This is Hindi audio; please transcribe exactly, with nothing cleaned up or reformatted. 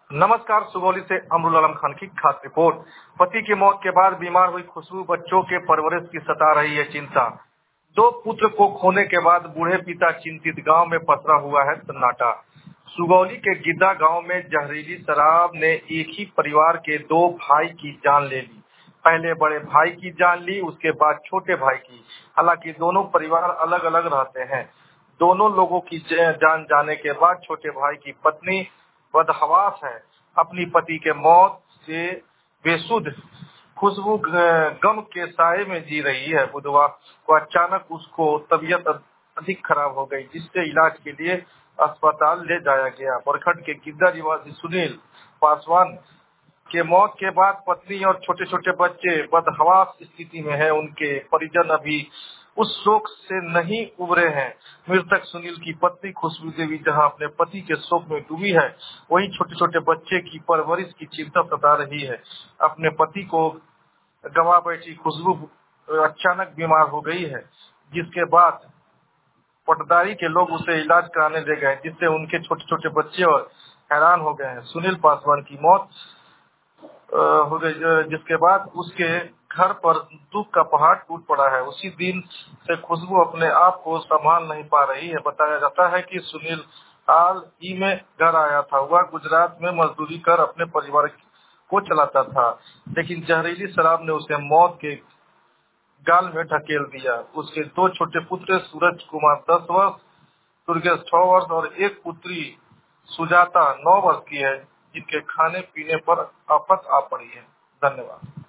नमस्कार। सुगौली से अमरुल आलम खान की खास रिपोर्ट। पति की मौत के बाद बीमार हुई खुशबू, बच्चों के परवरिश की सता रही है चिंता। दो पुत्र को खोने के बाद बूढ़े पिता चिंतित, गांव में पसरा हुआ है सन्नाटा। सुगौली के गिद्दा गांव में जहरीली शराब ने एक ही परिवार के दो भाई की जान ले ली। पहले बड़े भाई की जान ली, उसके बाद छोटे भाई की। हालांकि दोनों परिवार अलग अलग रहते हैं। दोनों लोगों की जान जाने के बाद छोटे भाई की पत्नी बदहवास है। अपनी पति के मौत से बेसुध खुशबू गम के साए में जी रही है। बुधवार को अचानक उसको तबीयत अधिक खराब हो गई, जिससे इलाज के लिए अस्पताल ले जाया गया। बरखट के गिद्दा निवासी सुनील पासवान के मौत के बाद पत्नी और छोटे छोटे बच्चे बदहवास स्थिति में हैं। उनके परिजन अभी उस शोक से नहीं उबरे हैं। मृतक सुनील की पत्नी खुशबू देवी जहां अपने पति के शोक में डूबी है, वहीं छोटे छोटे बच्चे की परवरिश की चिंता सता रही है। अपने पति को गवा बैठी खुशबू अचानक बीमार हो गई है, जिसके बाद पटदारी के लोग उसे इलाज कराने ले गए, जिससे उनके छोटे छोटे बच्चे और हैरान हो गए हैं। सुनील पासवान की मौत हो गई, जिसके बाद उसके घर पर दुख का पहाड़ टूट पड़ा है। उसी दिन से खुशबू अपने आप को संभाल नहीं पा रही है। बताया जाता है कि सुनील हाल ही में घर आया था। वह गुजरात में मजदूरी कर अपने परिवार को चलाता था, लेकिन जहरीली शराब ने उसे मौत के गाल में ढकेल दिया। उसके दो छोटे पुत्र सूरज कुमार दस वर्ष, दुर्गेश छह वर्ष और एक पुत्री सुजाता नौ वर्ष की है, जिनके खाने पीने पर आफत आ पड़ी है। धन्यवाद।